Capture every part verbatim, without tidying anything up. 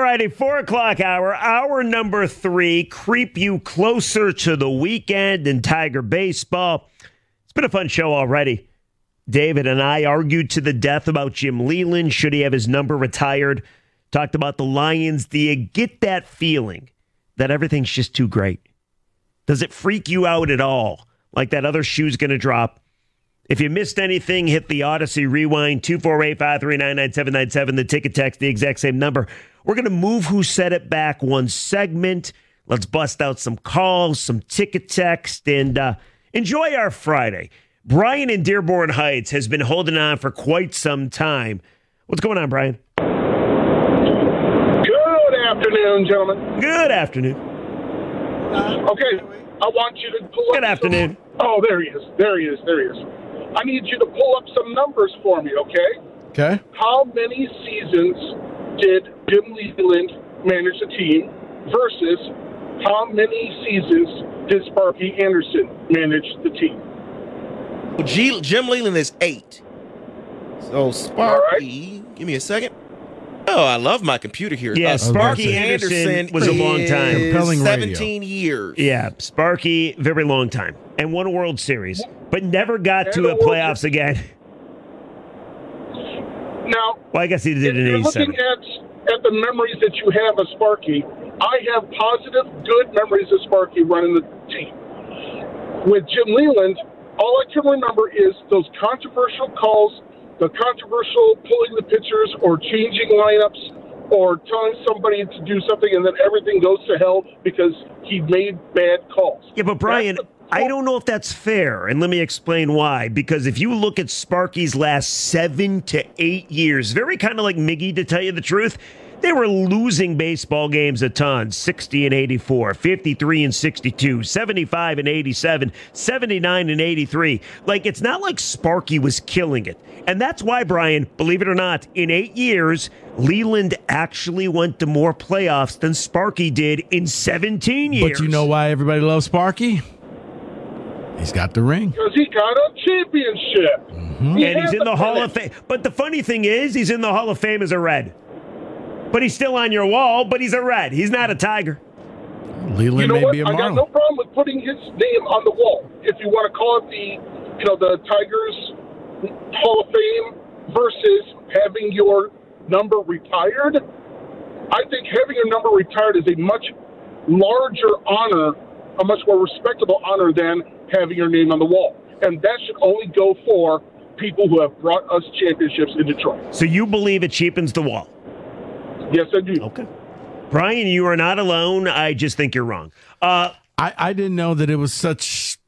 righty, four o'clock hour, hour number three, creep you closer to the weekend in Tiger baseball. It's been a fun show already. David and I argued to the death about Jim Leyland. Should he have his number retired? Talked about the Lions. Do you get that feeling that everything's just too great? Does it freak you out at all? Like that other shoe's going to drop? If you missed anything, hit the Odyssey Rewind, two four eight, five three nine, nine seven nine seven, the ticket text, the exact same number. We're going to move Who Said It back one segment. Let's bust out some calls, some ticket text, and uh, enjoy our Friday. Brian in Dearborn Heights has been holding on for quite some time. What's going on, Brian? Good afternoon, gentlemen. Good afternoon. Okay, I want you to pull up Good afternoon. Some, oh, there he is. There he is. There he is. I need you to pull up some numbers for me, okay? Okay. How many seasons did Jim Leyland manage the team versus how many seasons did Sparky Anderson manage the team? Well, G- Jim Leyland is eight. So Sparky, right. Give me a second. Oh, I love my computer here. Yeah, uh, Sparky Anderson, Anderson was a long time. Compelling seventeen radio. years. Yeah, Sparky, very long time. And won a World Series, but never got to a playoffs again. Now, well, I guess he did if in you're eighty-seven. looking at, at the memories that you have of Sparky, I have positive, good memories of Sparky running the team. With Jim Leyland, all I can remember is those controversial calls, the controversial pulling the pitchers or changing lineups or telling somebody to do something and then everything goes to hell because he made bad calls. Yeah, but Brian, I don't know if that's fair, and let me explain why. Because if you look at Sparky's last seven to eight years, very kind of like Miggy, to tell you the truth, they were losing baseball games a ton. sixty and eighty-four, fifty-three and sixty-two, seventy-five and eighty-seven, seventy-nine and eighty-three. Like, it's not like Sparky was killing it. And that's why, Brian, believe it or not, in eight years, Leyland actually went to more playoffs than Sparky did in seventeen years. But you know why everybody loves Sparky? He's got the ring. Because he got a championship. Mm-hmm. He and he's in the, the Hall of Fame. But the funny thing is, he's in the Hall of Fame as a Red. But he's still on your wall, but he's a Red. He's not a Tiger. Leland you know may what? be a I Marlin. got no problem with putting his name on the wall. If you want to call it the, you know, the Tigers Hall of Fame versus having your number retired, I think having your number retired is a much larger honor, a much more respectable honor than having your name on the wall. And that should only go for people who have brought us championships in Detroit. So you believe it cheapens the wall? Yes, I do. Okay. Brian, you are not alone. I just think you're wrong. Uh, I, I didn't know that it was such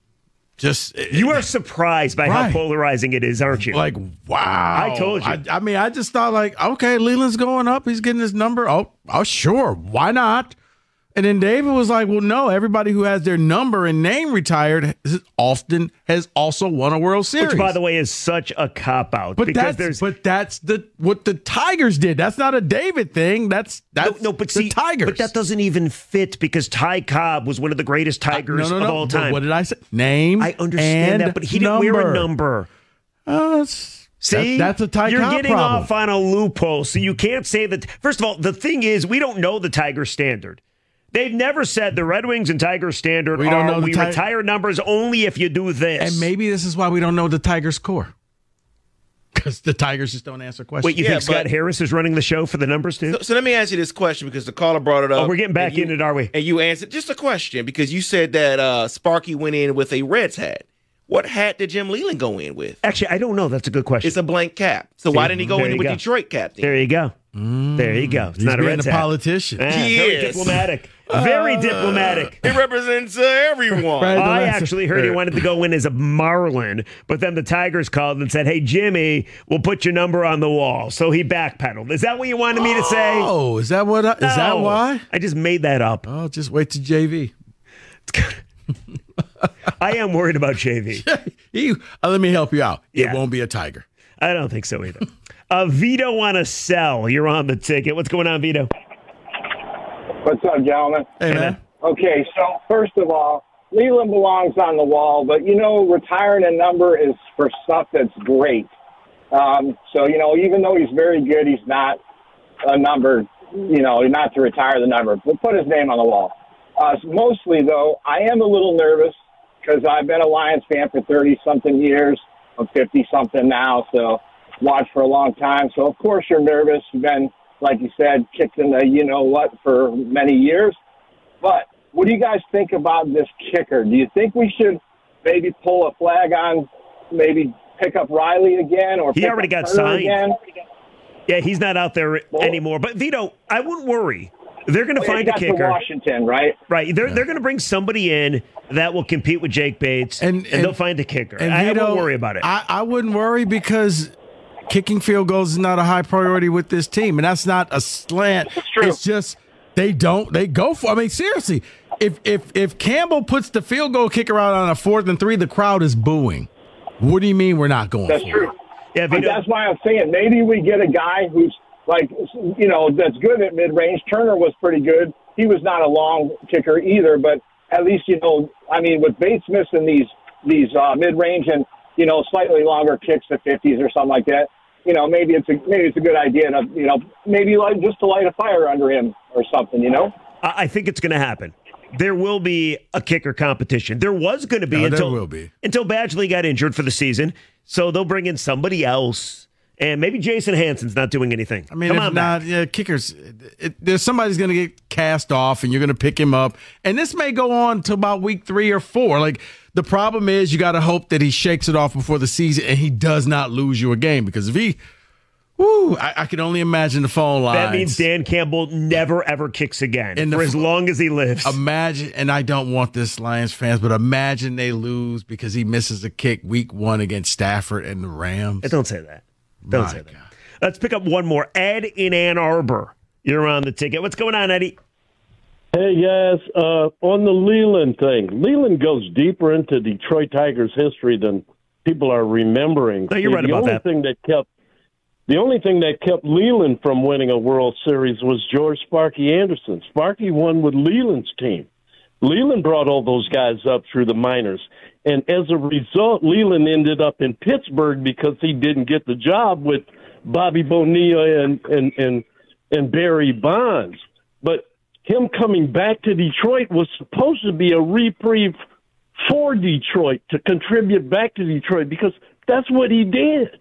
just... You are surprised by right. how polarizing it is, aren't you? Like, wow. I told you. I, I mean, I just thought like, okay, Leland's going up. He's getting his number. Oh, oh, sure. Why not? And then David was like, well, no, everybody who has their number and name retired has often has also won a World Series. Which, by the way, is such a cop-out. But because that's, there's, but that's the what the Tigers did. That's not a David thing. That's that's no, no, but the see, Tigers. But that doesn't even fit because Ty Cobb was one of the greatest Tigers uh, no, no, of no. all time. What did I say? Name I understand and that, but he didn't number. wear a number. Uh, that's, See, that, that's a Ty You're Cobb getting problem. off on a loophole, so you can't say that. First of all, the thing is, we don't know the Tiger standard. They've never said the Red Wings and Tiger standard we don't are know the we ti- retire numbers only if you do this. And maybe this is why we don't know the Tigers' score. Because the Tigers just don't answer questions. Wait, you Yeah, think Scott but- Harris is running the show for the numbers too? So, so let me ask you this question because the caller brought it up. Oh, we're getting back and you- in it, are we? And you answered just a question because you said that uh, Sparky went in with a Reds hat. What hat did Jim Leyland go in with? Actually, I don't know. That's a good question. It's a blank cap. So See, why didn't he go there in you with go. Detroit cap then? There you go. Mm, there you go. It's He's not a being Reds a hat. politician. Ah, He very is. diplomatic. Very Uh, diplomatic. He represents uh, everyone. Right. I That's- actually heard he wanted to go in as a Marlin, but then the Tigers called and said, hey, Jimmy, we'll put your number on the wall. So he backpedaled. Is that what you wanted me to say? Oh, is that what? I, is that No. why? I just made that up. Oh, just wait to J V. I am worried about J V. he, uh, let me help you out. Yeah. It won't be a Tiger. I don't think so either. uh, Vito on a sell. You're on the ticket. What's going on, Vito? What's up, gentlemen? Hey, Hey, man. man. Okay, so first of all, Leland belongs on the wall, but, you know, retiring a number is for stuff that's great. Um, so, you know, even though he's very good, he's not a number you know, not to retire the number, but put his name on the wall. Uh, mostly, though, I am a little nervous because I've been a Lions fan for thirty-something years. I'm fifty-something now, so watched for a long time. So, of course, you're nervous. You've been, like you said, kicked in the you-know-what for many years. But what do you guys think about this kicker? Do you think we should maybe pull a flag on, maybe pick up Riley again? Or he pick already up got Turner signed. Again? Yeah, he's not out there Well, anymore. But, Vito, I wouldn't worry. They're going to Oh, find yeah, a he got to kicker. Washington, right? Right. They're, they're going to bring somebody in that will compete with Jake Bates, and, And- and- they'll find a kicker. And I, I Vito, wouldn't worry about it. I, I wouldn't worry because kicking field goals is not a high priority with this team, and that's not a slant. true. It's just they don't they go for. I mean, seriously, if if if Campbell puts the field goal kicker out on a fourth and three, the crowd is booing. What do you mean we're not going? That's for true. it? yeah, But Vito, that's why I'm saying maybe we get a guy who's like, you know, that's good at mid-range. Turner was pretty good. He was not a long kicker either, but at least, you know, I mean, with Bates missing these these uh, mid-range and, you know, slightly longer kicks to fifties or something like that, you know, maybe it's a maybe it's a good idea to, you know, maybe like just to light a fire under him or something, you know? I I think it's going to happen. There will be a kicker competition. There was going to be No, there until will be. until Badgley got injured for the season. So they'll bring in somebody else, and maybe Jason Hansen's not doing anything. I mean, Come if on not, back. yeah, kickers. It, it, there's somebody's going to get cast off, and you're going to pick him up. And this may go on to about week three or four. Like the problem is, you got to hope that he shakes it off before the season, and he does not lose you a game. Because if he, whoo, I, I can only imagine the phone lines. That means Dan Campbell never ever kicks again In the for as f- long as he lives. Imagine, and I don't want this Lions fans, but imagine they lose because he misses a kick week one against Stafford and the Rams. Don't say that. Don't My say that. God. Let's pick up one more. Ed in Ann Arbor. You're on the ticket. What's going on, Eddie? Hey, guys, uh, on the Leland thing, Leland goes deeper into Detroit Tigers history than people are remembering. No, you're right the about only that. Thing that kept, the only thing that kept Leland from winning a World Series was George Sparky Anderson. Sparky won with Leland's team. Leland brought all those guys up through the minors. And as a result, Leland ended up in Pittsburgh because he didn't get the job with Bobby Bonilla and, and, and, and Barry Bonds. But him coming back to Detroit was supposed to be a reprieve for Detroit to contribute back to Detroit because that's what he did.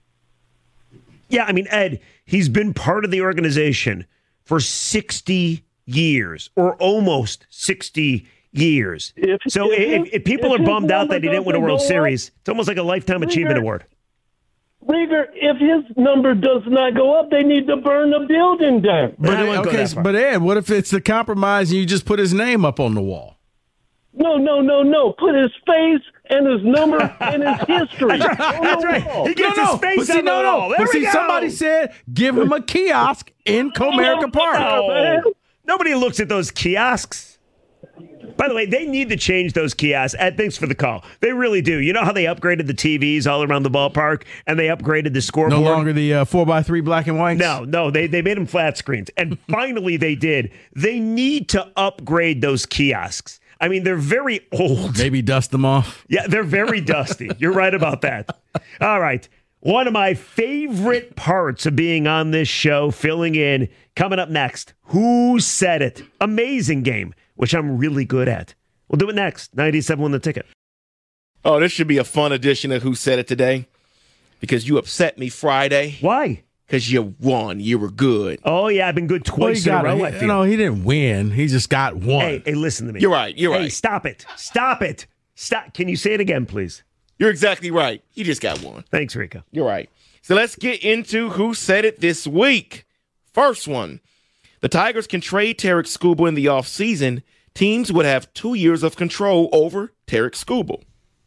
Yeah, I mean, Ed, he's been part of the organization for sixty years or almost sixty years. If- so if if, his- if people if are his bummed out number that he didn't win a doesn't World go up- Series, it's almost like a Lifetime Achievement Rieger- Award. Rieger, if his number does not go up, they need to burn the building down. But I wouldn't go okay, that far. but Ed, what if it's the compromise and you just put his name up on the wall? No, no, no, no. Put his face and his number and his history. That's right. on That's the right. wall. He gets his face but see, on the no, no. wall. There But we see, go. somebody said give him a kiosk in Comerica Park. No. Nobody looks at those kiosks. By the way, they need to change those kiosks. Ed, thanks for the call. They really do. You know how they upgraded the T Vs all around the ballpark and they upgraded the scoreboard? No longer the uh, four by three black and white. No, no, they, they made them flat screens. And finally they did. They need to upgrade those kiosks. I mean, they're very old. Maybe dust them off. Yeah, they're very dusty. You're right about that. All right. One of my favorite parts of being on this show, filling in, coming up next. Who Said It? Amazing game, which I'm really good at. We'll do it next. ninety-seven won the ticket. Oh, this should be a fun edition of Who Said It Today because you upset me Friday Why? because you won. You were good. Oh, yeah, I've been good Well, he twice in a got row, I it. feel. You know, he didn't win. He just got one. Hey, hey, listen to me. You're right. You're Hey, right. stop it. Stop it. Stop. Can you say it again, please? You're exactly right. You just got one. Thanks, Rico. You're right. So let's get into Who Said It this week. First one. The Tigers can trade Tarek Skubal in the offseason. Teams would have two years of control over Tarek Skubal.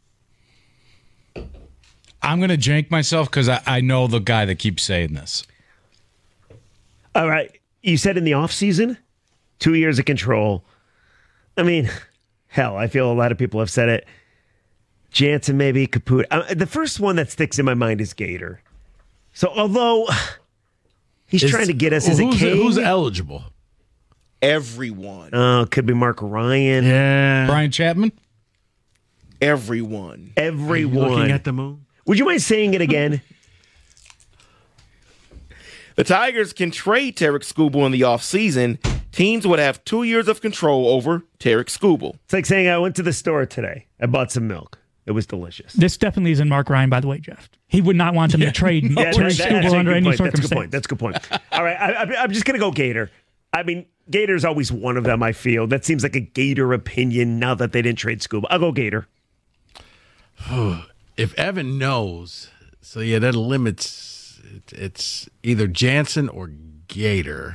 I'm going to jank myself because I, I know the guy that keeps saying this. All right. You said in the offseason, two years of control. I mean, hell, I feel a lot of people have said it. Jansen, maybe, Caputo. Uh, the first one that sticks in my mind is Gator. So although he's Is- trying to get us as a who's, king. who's eligible? Everyone. Oh, could be Mark Ryan. Yeah. Brian Chapman? Everyone. Everyone. Looking at the moon. Would you mind saying it again? The Tigers can trade Tarek Skubal in the offseason. Teams would have two years of control over Tarek Skubal. It's like saying I went to the store today. I bought some milk. It was delicious. This definitely isn't Mark Ryan, by the way, Jeff. He would not want them to trade Yeah, Tarek that- Skubal that's a under good any point. circumstance. That's a good point. That's a good point. All right, I, I, I'm just going to go Gator. I mean, Gator's always one of them, I feel. That seems like a Gator opinion now that they didn't trade Skubal. I'll go Gator. If Evan knows, so yeah, that limits. It, it's either Jansen or Gator.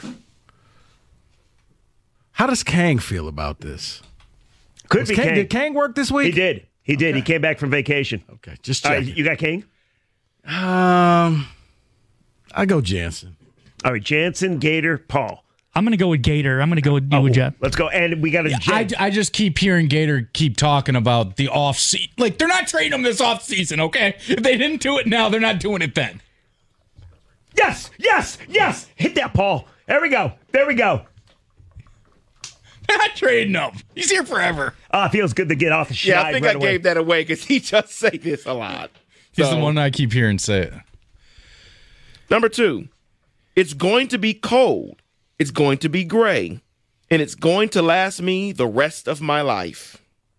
How does Kang feel about this? Could Was be Kang, Kang. Did Kang work this week? He did. He did. He came back from vacation. Okay, just All check. right, you got King? um, I go Jansen. All right, Jansen, Gator, Paul. I'm going to go with Gator. I'm going to go with you with Jeff. Let's go. And we got a I, Jen. I just keep hearing Gator keep talking about the off season. Like, they're not trading him this off season, okay? If they didn't do it now, they're not doing it then. Yes, yes, yes. Hit that, Paul. There we go. There we go. They're not trading him. He's here forever. Oh, it feels good to get off the shit. Yeah, I think right I away. gave that away because he just say this a lot. He's So, the one I keep hearing say it. Number two, it's going to be cold. It's going to be gray. And it's going to last me the rest of my life.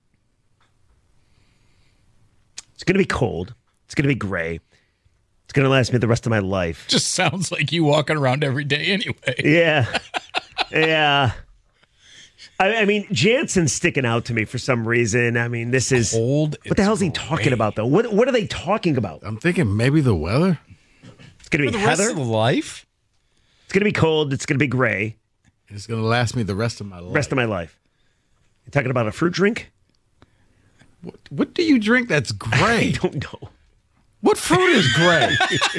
It's going to be cold. It's going to be gray. It's going to last me the rest of my life. Just sounds like you walking around every day anyway. Yeah. Yeah. I, I mean, Jansen's sticking out to me for some reason. I mean, this is Cold. What the hell is he it's talking gray. about, though? What What are they talking about? I'm thinking maybe the weather. It's going to For be the rest Heather. of the life? It's going to be cold. It's going to be gray. It's going to last me the rest of my life. Rest of my life. You talking about a fruit drink? What, what do you drink that's I gray? don't know. What fruit is gray?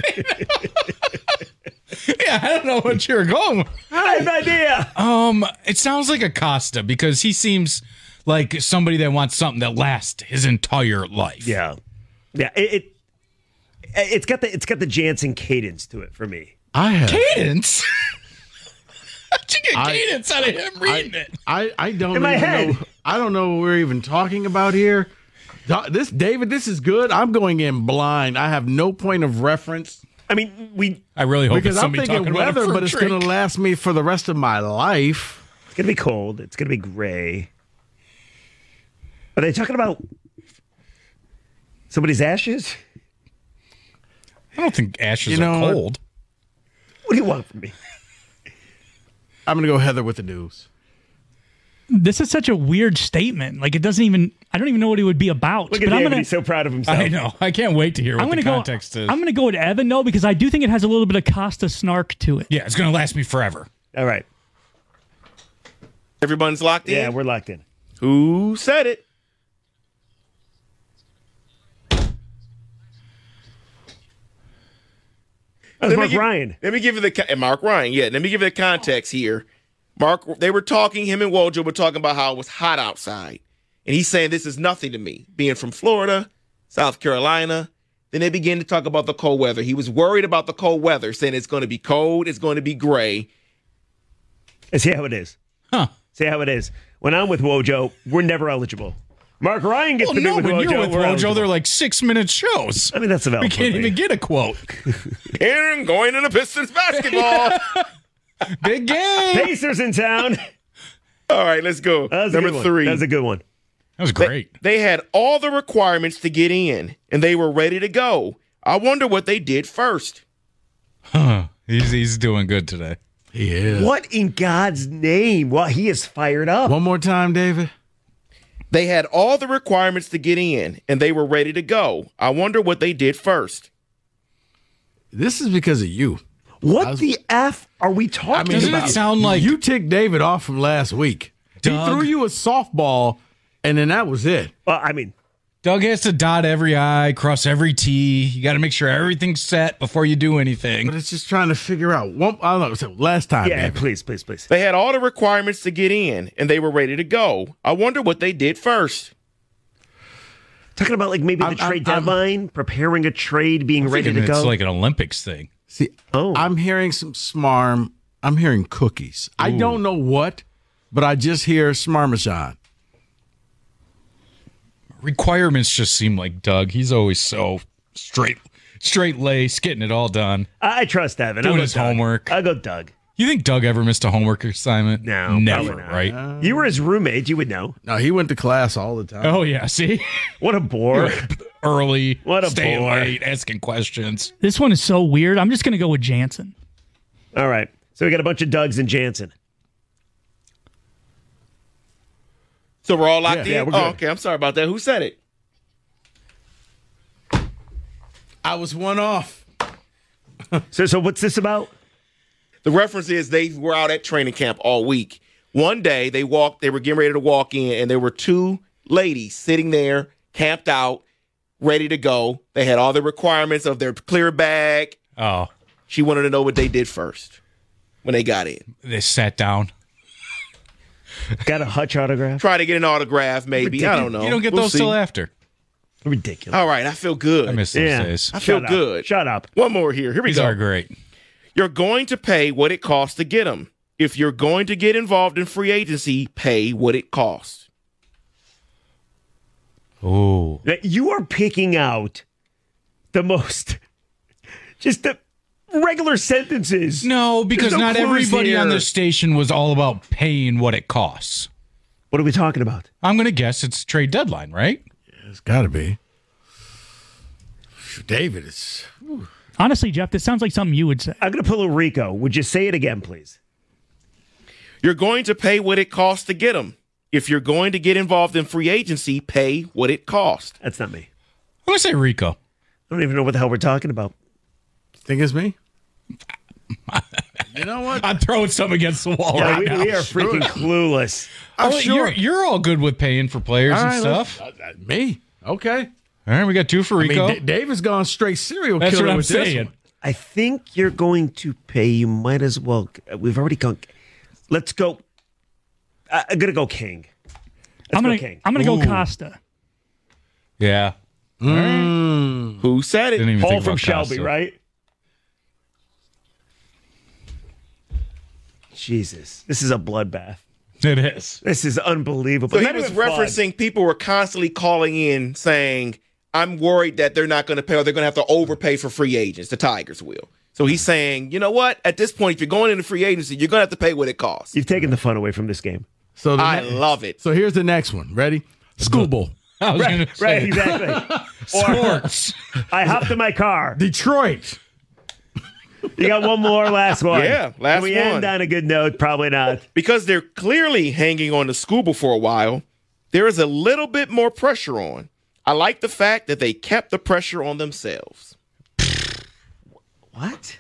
Yeah, I don't know what you're going with. I have no idea. Um, it sounds like a Costa because he seems like somebody that wants something that lasts his entire life. Yeah, yeah. It, it it's got the it's got the Jansen cadence to it for me. I have. Cadence? How'd you get I- cadence out of him reading it? I, I don't In my even head. know. I don't know what we're even talking about here. Do- This David, this is good. I'm going in blind. I have no point of reference I mean, we I really hope because it's I'm somebody thinking talking about a weather, fruit but it's drink. going to last me for the rest of my life. it's gonna be cold. It's gonna be gray. Are they talking about somebody's ashes? I don't think ashes You know are what? cold. What do you want from me? I'm going to go Heather with the news. This is such a weird statement. Like, it doesn't even, I don't even know what it would be about. Look at but I'm David. gonna, He's so proud of himself. I know. I can't wait to hear what I'm the gonna go. context is. I'm going to go with Evan, though, because I do think it has a little bit of Costa snark to it. yeah, it's going to last me forever. All right. Everyone's locked in? Yeah, we're locked in. Who said it? That was Let me Mark give- Ryan. Let me give you the con- and Mark Ryan. Yeah, let me give you the context here. Mark, they were talking. Him and Wojo were talking about how it was hot outside, and he's saying this is nothing to me. Being from Florida, South Carolina, then they began to talk about the cold weather. He was worried about the cold weather, saying it's going to be cold, it's going to be gray. And see how it is. Huh. See how it is. When I'm with Wojo, we're never eligible. Mark Ryan gets Well, to be no, with when Wojo. you're with we're Wojo, eligible. they're like six-minute shows. I mean, that's a valid We can't point. even get a quote. Aaron going into Pistons basketball. Big game. Pacers in town. All right, let's go. That was a Number good one. three. That was a good one. That was They- great. They had all the requirements to get in, and they were ready to go. I wonder what they did first. Huh. He's, he's doing good today. He is. What in God's name? Well, he is fired up. One more time, David. They had all the requirements to get in, and they were ready to go. I wonder what they did first. This is because of you. What I was- the F are we talking I mean, Doesn't about? it sound like you ticked David off from last week. Doug? He threw you a softball, and then that was it. Well, I mean, Doug has to dot every I, cross every T. You got to make sure everything's set before you do anything. But it's just trying to figure out. One, I don't know. So last time, yeah, David. please, please, please. They had all the requirements to get in, and they were ready to go. I wonder what they did first. Talking about like maybe the I'm- trade I'm- I'm- deadline, preparing a trade, being ready to it's go. like an Olympics thing. See, Oh. I'm hearing some smarm. I'm hearing cookies. I don't know what, but I just hear smarmachan. Requirements just seem like Doug. He's always so straight. straight lace, getting it all done. I trust Evan. Doing I'll go his Doug. homework. I'll go Doug. You think Doug ever missed a homework assignment? No, never, probably not. right? Uh, You were his roommate. You would know. No, he went to class all the time. Oh, yeah, see? What a bore. Early, What a staying bore. late, asking questions. This one is so weird. I'm just going to go with Jansen. All right. So we got a bunch of Dougs and Jansen. So we're all locked Yeah, in? we're Oh, good. okay. I'm sorry about that. Who said it? I was one off. So, so what's this about? The reference is they were out at training camp all week. One day they walked, they were getting ready to walk in, and there were two ladies sitting there, camped out, ready to go. They had all the requirements of their clear bag. Oh, She wanted to know what they did first when they got in. they sat down. Got a Hutch autograph? Try to get an autograph, maybe. I don't know. You don't get We'll those see. till after. Ridiculous. All right, I feel good. I miss those Yeah. days. I feel Shut up. good. Shut up. One more here. Here we These go. are great. You're going to pay what it costs to get them. If you're going to get involved in free agency, pay what it costs. Oh, Now, you are picking out the most, just the regular sentences. no, because There's no not clues everybody on here. the station was all about paying what it costs. What are we talking about? I'm going to guess it's trade deadline, right? It's got to be. David, it's. Honestly, Jeff, this sounds like something you would say. I'm going to pull a Rico. Would you say it again, please? You're going to pay what it costs to get them. If you're going to get involved in free agency, pay what it costs. That's not me. I'm going to say Rico. I don't even know what the hell we're talking about. Think it's me? You know what? I'm throwing some against the wall Yeah, right we, now. we are freaking clueless. I'm Oh, sure. you're, you're all good with paying for players All and right, stuff. let's- uh, uh, me? Okay. All right, we got two for I mean, Rico. D- David's gone straight serial That's killer what I'm with this saying. one. I think you're going to pay. You might as well. We've already gone. Let's go. I- I'm going to go King. Let's I'm go gonna King. I'm gonna go Ooh. Costa. Yeah. Who said it? Didn't even Paul think from about Shelby, Costa. right? Jesus, this is a bloodbath. It is. This is unbelievable. So he Not was even fun. referencing people were constantly calling in saying, I'm worried that they're not going to pay or they're going to have to overpay for free agents. The Tigers will. So he's saying, you know what? At this point, if you're going into free agency, you're going to have to pay what it costs. You've taken the fun away from this game. So the I ne- love it. So here's the next one. Ready? Schoolboy. I was going to say Right, exactly. sports. I hopped in my car. Detroit. You got one more, last one. Yeah, last Can we one. end on a good note? Probably not. Because they're clearly hanging on to Scuba for a while, there is a little bit more pressure on. I like the fact that they kept the pressure on themselves. What?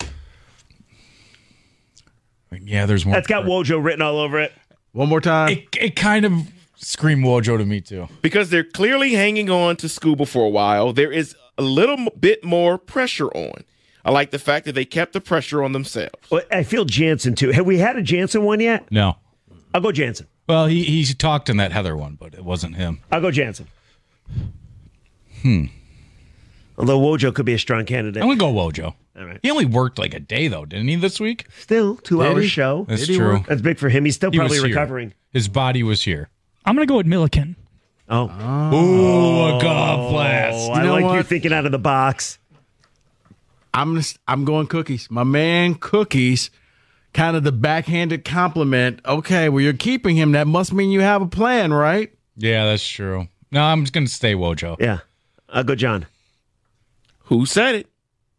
Yeah, there's more. That's got Wojo written all over it. One more time. It, it kind of screamed Wojo to me, too. Because they're clearly hanging on to Scuba for a while, there is a little m- bit more pressure on. I like the fact that they kept the pressure on themselves. Well, I feel Jansen, too. Have we had a Jansen one yet? No. I'll go Jansen. Well, he, he talked in that Heather one, but it wasn't him. I'll go Jansen. Hmm. Although Wojo could be a strong candidate. I'm going to go Wojo. All right. He only worked like a day, though, didn't he, this week? Still, two Did hour he? show. That's Did he true. work? That's big for him. He's still He was probably here. recovering. His body was here. I'm gonna go with Milliken. Oh. Ooh, a golf blast. Oh, You I know like you what? thinking out of the box. I'm just, I'm going Cookies. My man Cookies, kind of the backhanded compliment. Okay, well, you're keeping him. That must mean you have a plan, right? Yeah, that's true. No, I'm just going to stay Wojo. Yeah. I'll go John. Who said it?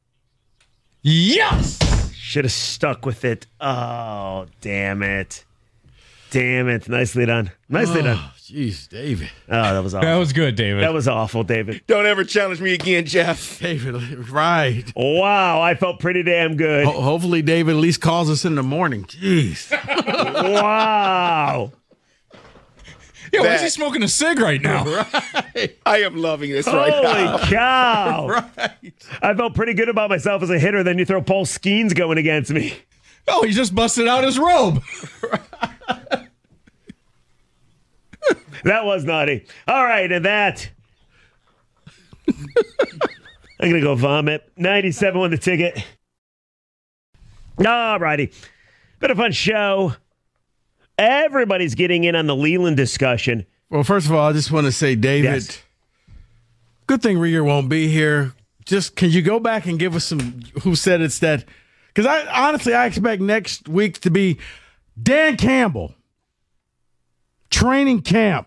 Yes! Should have stuck with it. Oh, damn it. Damn it. Nicely done. Nicely done. Jeez, David. Oh, that was awful. That was good, David. That was awful, David. Don't ever challenge me again, Jeff. David, right. Wow, I felt pretty damn good. Ho- hopefully, David at least calls us in the morning. Jeez. Wow. yeah, why is he that- smoking a cig right now? I am loving this right now. Holy cow. I felt pretty good about myself as a hitter. Then you throw Paul Skeens going against me. Oh, he just busted out his robe. That was naughty. All right, and that. I'm going to go vomit. ninety-seven won the ticket. All righty. Been a fun show. Everybody's getting in on the Leland discussion. Well, first of all, I just want to say, David, Yes. good thing Rieger won't be here. just can you go back and give us some who said it's that? Because I honestly I expect next week to be Dan Campbell, training camp,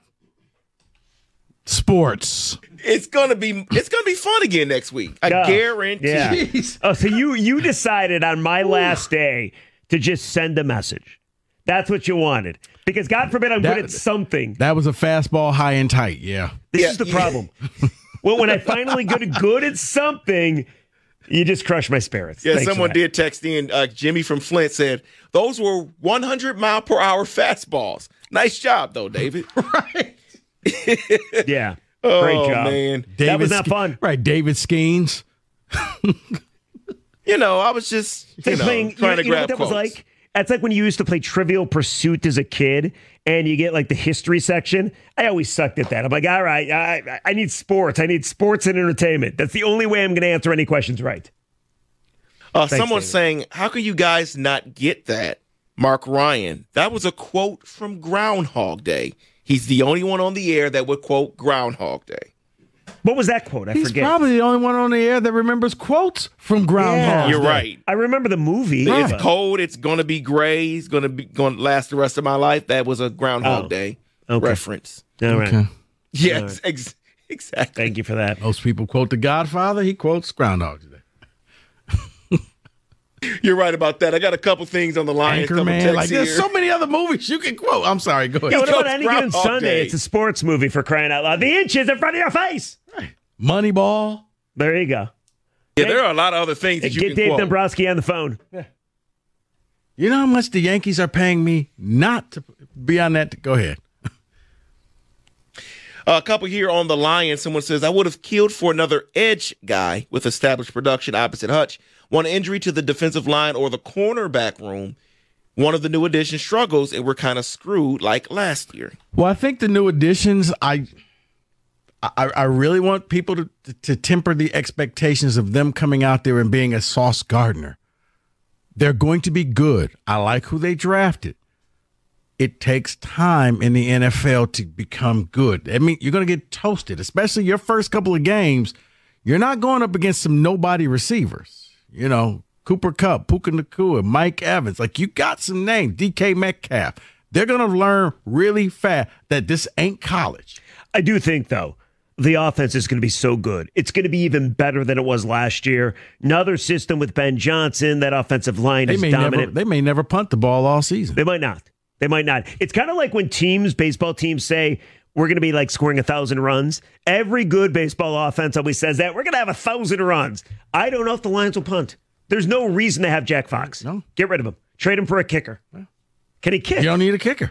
sports. It's gonna be it's gonna be fun again next week. I Yeah. guarantee. Yeah. Oh, so you you decided on my last day to just send a message. That's what you wanted. Because God forbid I'm That- good at something. That was a fastball high and tight. Yeah. This Yeah, is the yeah. problem. Well, when I finally get good at something, you just crush my spirits. Yeah, Thanks for someone that. did text in. Uh, Jimmy from Flint said those were one hundred mile per hour fastballs. Nice job, though, David. Right. Yeah. Oh, Great job. man. That was not Ske- fun. Right. David Skeens. You know, I was just you It's know, playing, trying you, to you know grab what that was quotes. like? That's like when you used to play Trivial Pursuit as a kid and you get like the history section. I always sucked at that. I'm like, all right, I, I need sports. I need sports and entertainment. That's the only way I'm going to answer any questions right. Uh, Thanks, someone's David. saying, how can you guys not get that? Mark Ryan. That was a quote from Groundhog Day. He's the only one on the air that would quote Groundhog Day. What was that quote? I He's forget. probably the only one on the air that remembers quotes from Groundhog. You're Day. right. I remember the movie. It's but- cold. It's going to be gray. It's going to be going to last the rest of my life. That was a Groundhog Oh, Day okay. reference. All right. Okay. Yes, ex- exactly. Thank you for that. Most people quote The Godfather. He quotes Groundhog Day. You're right about that. I got a couple things on the line. couple Anchorman. texts Like there's here. so many other movies you can quote. I'm sorry. Go Yeah, ahead. what about Coach any given Groundhog Sunday? Day. It's a sports movie for crying out loud. The inch is in front of your face. Moneyball. There you go. Yeah, there are a lot of other things that you Get can Dave quote. Dombrowski on the phone. You know how much the Yankees are paying me not to be on that? Go ahead. A couple here on the Lions. Someone says, I would have killed for another edge guy with established production opposite Hutch. One injury to the defensive line or the cornerback room. One of the new additions struggles, and we're kind of screwed like last year. Well, I think the new additions, I, I, I really want people to, to temper the expectations of them coming out there and being a Sauce Gardner. They're going to be good. I like who they drafted. It takes time in the N F L to become good. I mean, you're going to get toasted, especially your first couple of games. You're not going up against some nobody receivers. You know, Cooper Kupp, Puka Nacua, Mike Evans. Like, you got some names, D K Metcalf. They're going to learn really fast that this ain't college. I do think, though, the offense is going to be so good. It's going to be even better than it was last year. Another system with Ben Johnson. That offensive line They is may never, dominant. they may never punt the ball all season. They might not. They might not. It's kind of like when teams, baseball teams say, we're going to be like scoring a thousand runs. Every good baseball offense always says that. We're going to have a thousand runs. I don't know if the Lions will punt. There's no reason to have Jack Fox. No. Get rid of him. Trade him for a kicker. Can he kick? You don't need a kicker.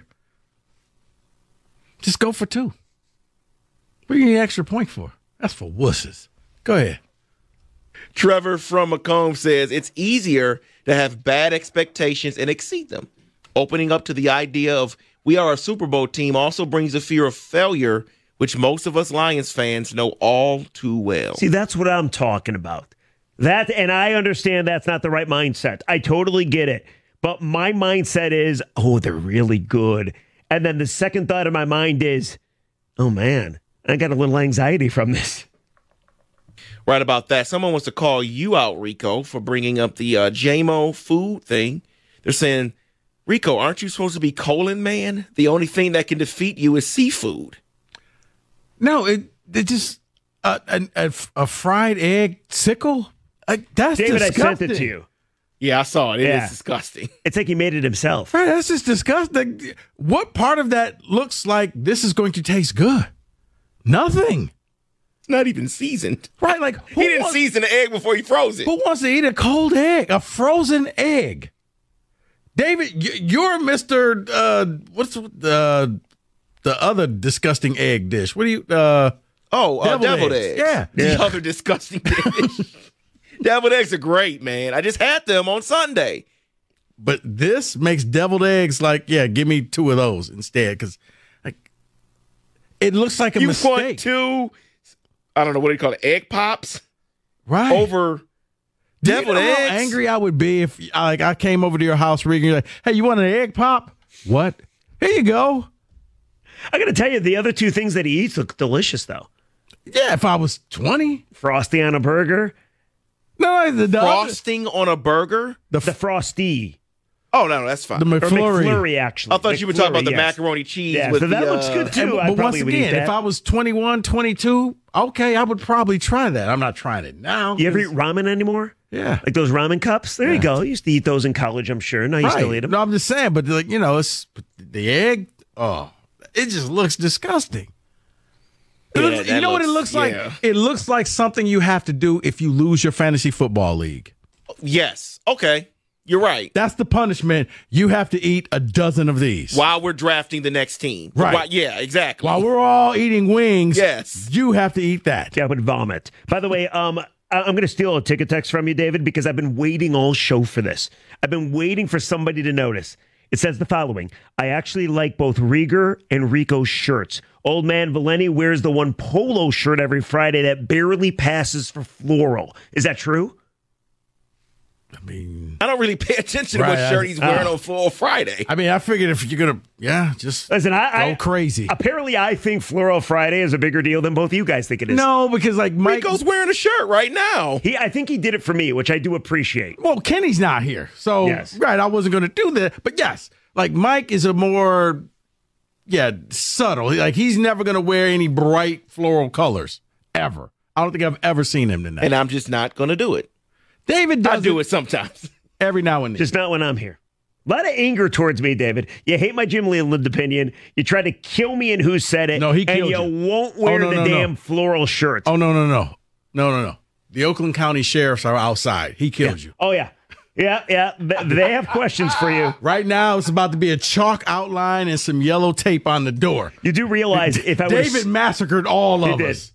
Just go for two. What do you need an extra point for? That's for wusses. Go ahead. Trevor from Macomb says, it's easier to have bad expectations and exceed them. Opening up to the idea of we are a Super Bowl team also brings a fear of failure, which most of us Lions fans know all too well. See, that's what I'm talking about. That, and I understand that's not the right mindset. I totally get it. But my mindset is, oh, they're really good. And then the second thought in my mind is, oh, man, I got a little anxiety from this. Right about that. Someone wants to call you out, Rico, for bringing up the uh, J M O food thing. They're saying, Rico, aren't you supposed to be colon man? The only thing that can defeat you is seafood. No, it it just uh, a, a, a fried egg sickle. Uh, that's David, disgusting. I sent it to you. Yeah, I saw it. It Yeah. is disgusting. It's like he made it himself. Right, that's just disgusting. What part of that looks like this is going to taste good? Nothing. It's not even seasoned. Right, like who He didn't wants, season the egg before he froze it. who wants to eat a cold egg, a frozen egg? David, y- you're Mister Uh, what's the the other disgusting egg dish? What do you? Uh, Oh, uh, Deviled deviled eggs. eggs. Yeah. The Yeah. other disgusting dish. Deviled eggs are great, man. I just had them on Sunday. But this makes deviled eggs like, yeah, give me two of those instead, because like it looks like a You mistake. put two, I don't know, what do you call it, egg pops right. over Do you deviled know eggs? how angry I would be if like I came over to your house, Regan, you're like, hey, you want an egg pop? What? Here you go. I got to tell you, the other two things that he eats look delicious, though. Yeah, if I was twenty. Frosty on a burger No, the, the Frosting on a burger? The, the Frosty. Oh, no, no, that's fine. The McFlurry. Or McFlurry, actually. I thought you were talking about the yes. macaroni cheese. Yeah, with so that the, looks uh, good, too. And, I but probably once would eat again, that. if I was twenty-one, twenty-two, okay, I would probably try that. I'm not trying it now. You ever eat ramen anymore? Yeah. Like those ramen cups? There you go. I used to eat those in college, I'm sure. Now you Right. still eat them. No, I'm just saying, but like, you know, it's the egg, oh, it just looks disgusting. It Yeah, looks- you that know what it looks- looks like? yeah. It looks like something you have to do if you lose your fantasy football league. Yes. Okay. You're right. That's the punishment. You have to eat a dozen of these. While we're drafting the next team. Right. While- yeah, exactly. While we're all eating wings, Yes. you have to eat that. Yeah, I would vomit. By the way, um, I- I'm going to steal a ticket text from you, David, because I've been waiting all show for this. I've been waiting for somebody to notice. It says the following. I actually like both Rieger and Rico's shirts. Old man Valeni wears the one polo shirt every Friday that barely passes for floral. Is that true? I mean, I don't really pay attention to Right, what I- shirt he's wearing uh, on Full Friday. I mean, I figured if you're gonna, yeah, just Listen, I, go I crazy. Apparently, I think Floral Friday is a bigger deal than both you guys think it is. No, because like Mike, Rico's wearing a shirt right now. He, I think he did it for me, which I do appreciate. well, Kenny's not here, so Yes. right, I wasn't gonna do that. But yes, like Mike is a more, yeah, subtle. Like he's never gonna wear any bright floral colors ever. I don't think I've ever seen him in that. And I'm just not going to do it. David does I do it sometimes. every now and then. Just not when I'm here. A lot of anger towards me, David. You hate my Jim Leland opinion. You try to kill me in Who Said It. No, he and killed you, you. won't wear Oh, no, the no, no. damn floral shirts. Oh no no no no no no! The Oakland County sheriffs are outside. He killed you. Oh, yeah. Yeah, yeah. Th- They have questions for you. Right now, it's about to be a chalk outline and some yellow tape on the door. You do realize if I was David massacred all of did. us.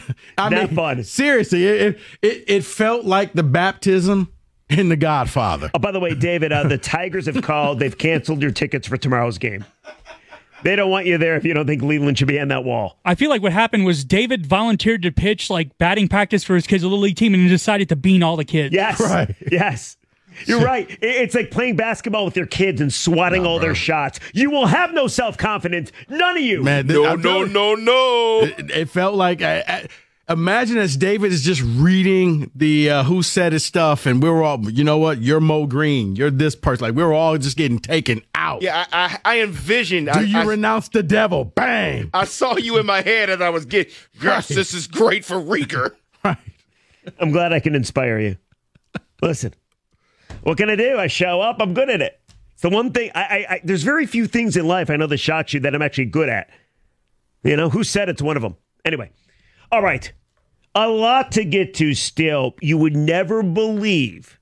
I Not mean, fun. seriously, it, it it felt like the baptism in The Godfather. Oh, by the way, David, uh, the Tigers have called. They've canceled your tickets for tomorrow's game. They don't want you there if you don't think Leland should be on that wall. I feel like what happened was David volunteered to pitch like batting practice for his kids' little league team and decided to bean all the kids. Yes. Right. Yes. You're right. It- It's like playing basketball with your kids and swatting all their shots. You will have no self-confidence. None of you. Man, th- No, I'm no, telling you, no, no. It, it felt like I, I, imagine as David is just reading the uh, Who Said It stuff, and we were all, you know what? You're Mo Green. You're this person. Like we were all just getting taken out. Yeah, I, I, I envisioned. Do I, you I, renounce the devil? Bang. I saw you in my head as I was getting, yes, this is great for Rieger. Right. I'm glad I can inspire you. Listen, what can I do? I show up. I'm good at it. It's the one thing. I, I, I there's very few things in life I know that shocks you that I'm actually good at. You know, Who Said It's one of them. Anyway, all right. A lot to get to still. You would never believe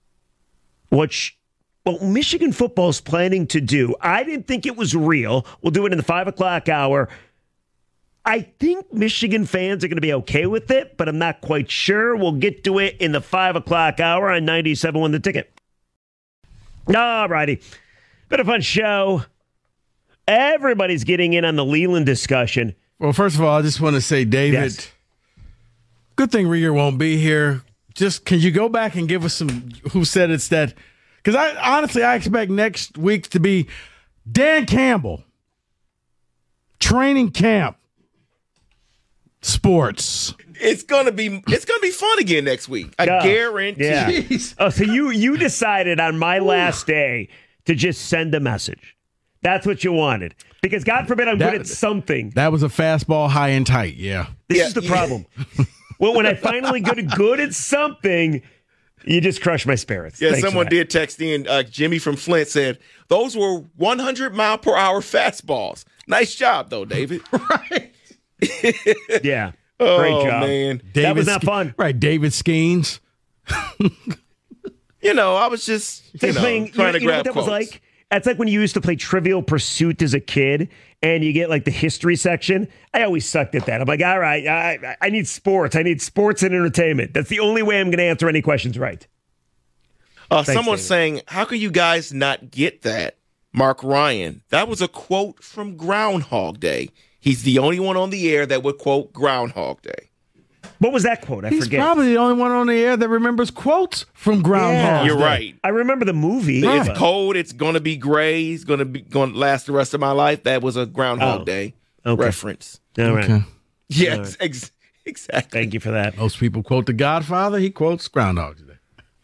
what sh- well, Michigan football's planning to do. I didn't think it was real. We'll do it in the five o'clock hour. I think Michigan fans are going to be okay with it, but I'm not quite sure. We'll get to it in the five o'clock hour on ninety-seven one The Ticket. All righty. Been a fun show. Everybody's getting in on the Leland discussion. Well, first of all, I just want to say, David, Yes. good thing Rieger won't be here. Just can you go back and give us some Who Said It's that? Because I honestly, I expect next week to be Dan Campbell, training camp, sports. It's gonna be it's gonna be fun again next week. I Yeah. guarantee. Yeah. Jeez. Oh, so you you decided on my last day to just send a message. That's what you wanted. Because God forbid I'm That- good at something. That was a fastball, high and tight. Yeah. This Yeah, is the yeah. problem. Well, when I finally get good at something, you just crush my spirits. Yeah, Thanks for someone that. did text in. Uh, Jimmy from Flint said those were one hundred mile per hour fastballs. Nice job, though, David. Right. Yeah. Oh, Great job. man. That was David not Ske- fun. Right. David Skeens. You know, I was just you It's know, like playing, trying you know, to you know grab what that was quotes. like? That's like when you used to play Trivial Pursuit as a kid and you get like the history section. I always sucked at that. I'm like, all right, I, I need sports. I need sports and entertainment. That's the only way I'm going to answer any questions right. Uh, Thanks, someone's David. saying, how can you guys not get that? Mark Ryan. That was a quote from Groundhog Day. He's the only one on the air that would quote Groundhog Day. What was that quote? I He's forget. probably the only one on the air that remembers quotes from Groundhog You're Day. right. I remember the movie. It's but- cold. It's going to be gray. It's going to be going to last the rest of my life. That was a Groundhog Oh, Day okay. reference. All right. Okay. Yes. Ex- Exactly. Thank you for that. Most people quote The Godfather. He quotes Groundhog Day.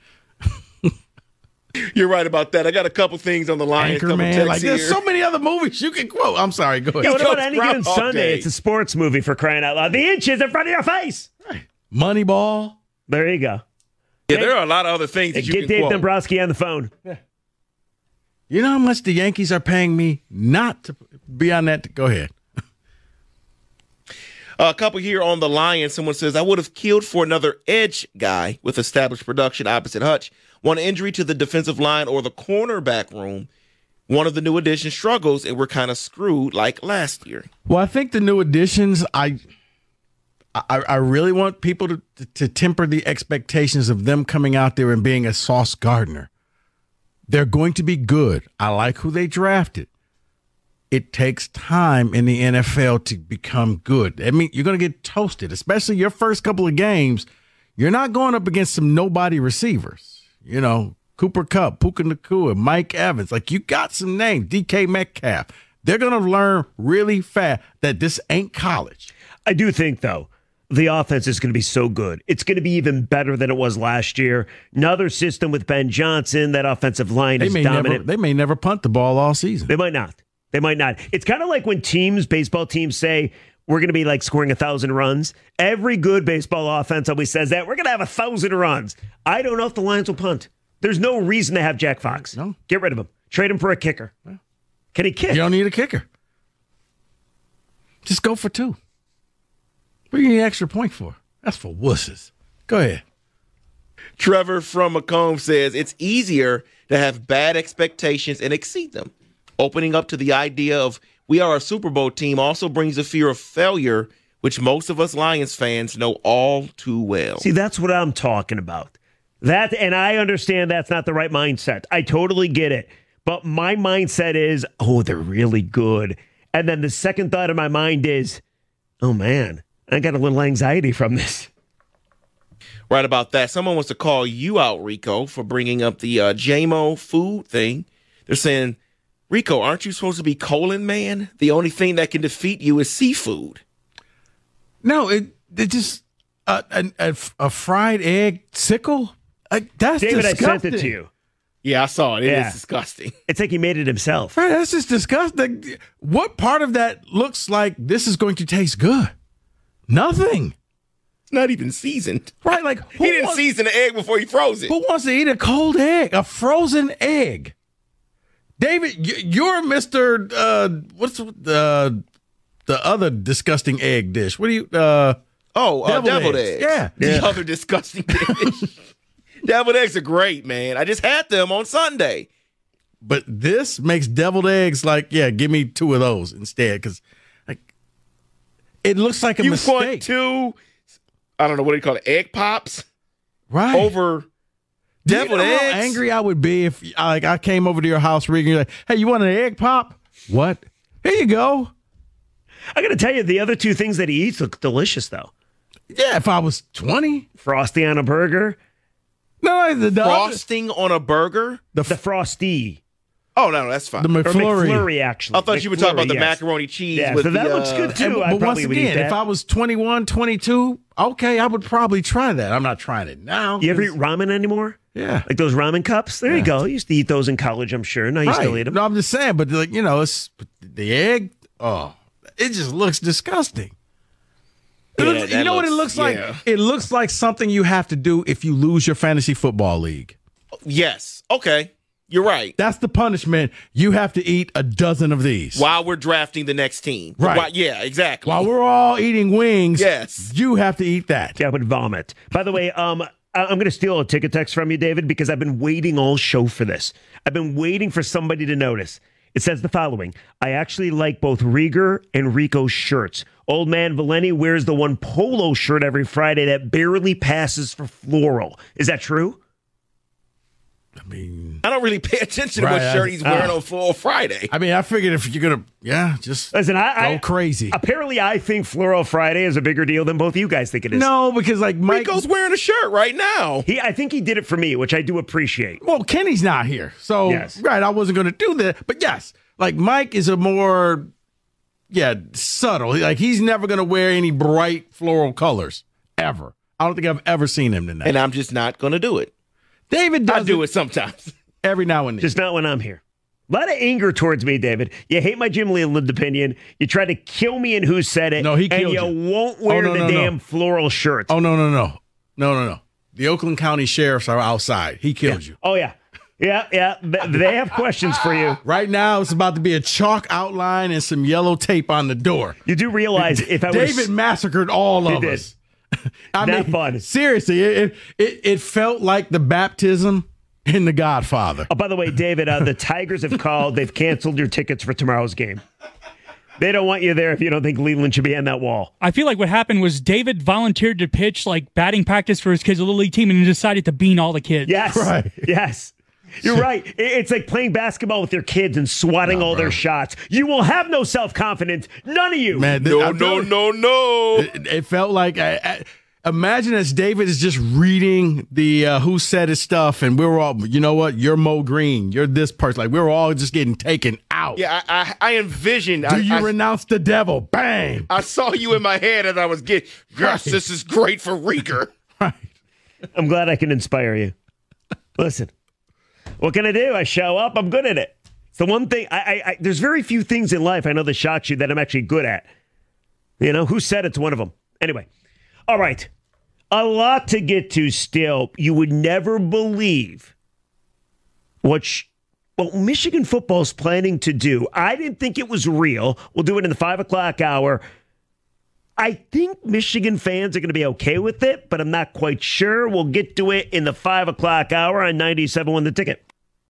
You're right about that. I got a couple things on the line. Anchorman. Like, there's so many other movies you can quote. I'm sorry. Go ahead. Yeah, what about It's any given Groundhog Sunday? Day. It's a sports movie, for crying out loud. The Inch is in front of your face. Moneyball. There you go. Yeah, there are a lot of other things that you Get can Dave quote. Dombrowski on the phone. You know how much the Yankees are paying me not to be on that? Go ahead. A couple here on the Lions. Someone says, I would have killed for another edge guy with established production opposite Hutch. One injury to the defensive line or the cornerback room. One of the new additions struggles, and we're kind of screwed like last year. Well, I think the new additions, I I, I really want people to, to temper the expectations of them coming out there and being a Sauce Gardner. They're going to be good. I like who they drafted. It takes time in the N F L to become good. I mean, you're going to get toasted, especially your first couple of games. You're not going up against some nobody receivers. You know, Cooper Kupp, Puka Nacua, Mike Evans. Like, you got some names, D K Metcalf. They're going to learn really fast that this ain't college. I do think, though, the offense is going to be so good. It's going to be even better than it was last year. Another system with Ben Johnson. That offensive line They is may dominant. never, they may never punt the ball all season. They might not. They might not. It's kind of like when teams, baseball teams say, we're going to be like scoring a thousand runs. Every good baseball offense always says that. We're going to have a thousand runs. I don't know if the Lions will punt. There's no reason to have Jack Fox. No. Get rid of him. Trade him for a kicker. Can he kick? You don't need a kicker. Just go for two. What do you need an extra point for? That's for wusses. Go ahead. Trevor from Macomb says, it's easier to have bad expectations and exceed them. Opening up to the idea of we are a Super Bowl team also brings a fear of failure, which most of us Lions fans know all too well. See, that's what I'm talking about. That, and I understand that's not the right mindset. I totally get it. But my mindset is, oh, they're really good. And then the second thought in my mind is, oh, man, I got a little anxiety from this. Right about that. Someone wants to call you out, Rico, for bringing up the uh, J M O food thing. They're saying, Rico, aren't you supposed to be colon man? The only thing that can defeat you is seafood. No, it it just uh, a, a, a fried egg sickle. Uh, that's David, disgusting. I sent it to you. Yeah, I saw it. It Yeah. is disgusting. It's like he made it himself. Right, that's just disgusting. What part of that looks like this is going to taste good? Nothing. It's not even seasoned. Right, like who He didn't wants, season the egg before he froze it. who wants to eat a cold egg, a frozen egg? David, y- you're Mister Uh, what's the the other disgusting egg dish? What do you? Uh, Oh, uh, Deviled deviled eggs. eggs. Yeah. The Yeah. other disgusting dish. Deviled eggs are great, man. I just had them on Sunday. but this makes deviled eggs like, yeah, give me two of those instead, because like it looks like a You mistake. want two, I don't know, what do you call it, egg pops right? over Do you deviled know eggs? how angry I would be if like I came over to your house, Regan, you're like, hey, you want an egg pop? What? Here you go. I got to tell you, the other two things that he eats look delicious, though. Yeah, if I was twenty. Frosty on a burger. No, the, the, other- Frosting on a burger? The Frosty. Oh, no, no, that's fine. the Or McFlurry. McFlurry, actually. I thought you were talking about the McFlurry, yes. macaroni cheese. Yeah, with so that the, looks uh, good, too. And- I but once probably would eat again, that. if I was twenty-one, twenty-two, okay, I would probably try that. I'm not trying it now. You ever eat ramen anymore? Yeah. Like those ramen cups? There you go. You used to eat those in college, I'm sure. Now you still eat them. No, I'm just saying, but like, you know, it's the egg, oh, it just looks disgusting. It Yeah, looks- you that know what it looks- looks like? yeah. It looks like something you have to do if you lose your fantasy football league. Yes. Okay. You're right. That's the punishment. You have to eat a dozen of these. While we're drafting the next team. Right. Why- yeah, exactly. While we're all eating wings, Yes. you have to eat that. Yeah, I would vomit. By the way, um, I- I'm going to steal a ticket text from you, David, because I've been waiting all show for this. I've been waiting for somebody to notice. It says the following. I actually like both Rieger and Rico's shirts. Old man Valeni wears the one polo shirt every Friday that barely passes for floral. Is that true? I mean, I don't really pay attention to Right, what shirt I- he's wearing uh, on Full Friday. I mean, I figured if you're gonna, yeah, just Listen, I, go I crazy. Apparently, I think Floral Friday is a bigger deal than both of you guys think it is. No, because like Mike, Rico's wearing a shirt right now. He, I think he did it for me, which I do appreciate. well, Kenny's not here, so Yes. right, I wasn't gonna do that. But yes, like Mike is a more yeah, subtle. Like he's never going to wear any bright floral colors ever. I don't think I've ever seen him in that. And I'm just not going to do it. David does I do it sometimes. Every now and then. Just not when I'm here. A lot of anger towards me, David. You hate my Jim Leland opinion. You try to kill me in Who Said It. No, he and killed you, you. won't wear Oh, no, the no, damn no. floral shirt. Oh, no, no, no. No, no, no. The Oakland County Sheriffs are outside. He killed yeah. you. Oh, yeah. Yeah, yeah. They have questions for you. Right now, it's about to be a chalk outline and some yellow tape on the door. You do realize if I was... David massacred all of did. us. I Not mean, fun. Seriously, it, it it felt like the baptism in The Godfather. Oh, by the way, David, uh, the Tigers have called. They've canceled your tickets for tomorrow's game. They don't want you there if you don't think Leland should be on that wall. I feel like what happened was David volunteered to pitch like batting practice for his kids' little league team and decided to bean all the kids. Yes. Right. Yes. You're right. It- It's like playing basketball with your kids and swatting No, all bro. their shots. You will have no self-confidence. None of you. Man, th- No, I'm no, telling you, no, no. It, it felt like I, I, imagine as David is just reading the uh, Who Said It stuff, and we were all, you know what? You're Mo Green. You're this person. Like we were all just getting taken out. Yeah, I, I, I envisioned. Do I, you I, renounce the devil? Bang. I saw you in my head as I was getting. Yes, this is great for Rieger. Right. I'm glad I can inspire you. Listen, what can I do? I show up. I'm good at it. It's the one thing. I, I, I there's very few things in life I know that shocks you that I'm actually good at. You know, Who Said It's one of them. Anyway, all right. A lot to get to still. You would never believe what sh- well, Michigan football's planning to do. I didn't think it was real. We'll do it in the five o'clock hour. I think Michigan fans are going to be okay with it, but I'm not quite sure. We'll get to it in the five o'clock hour on ninety-seven point one The Ticket.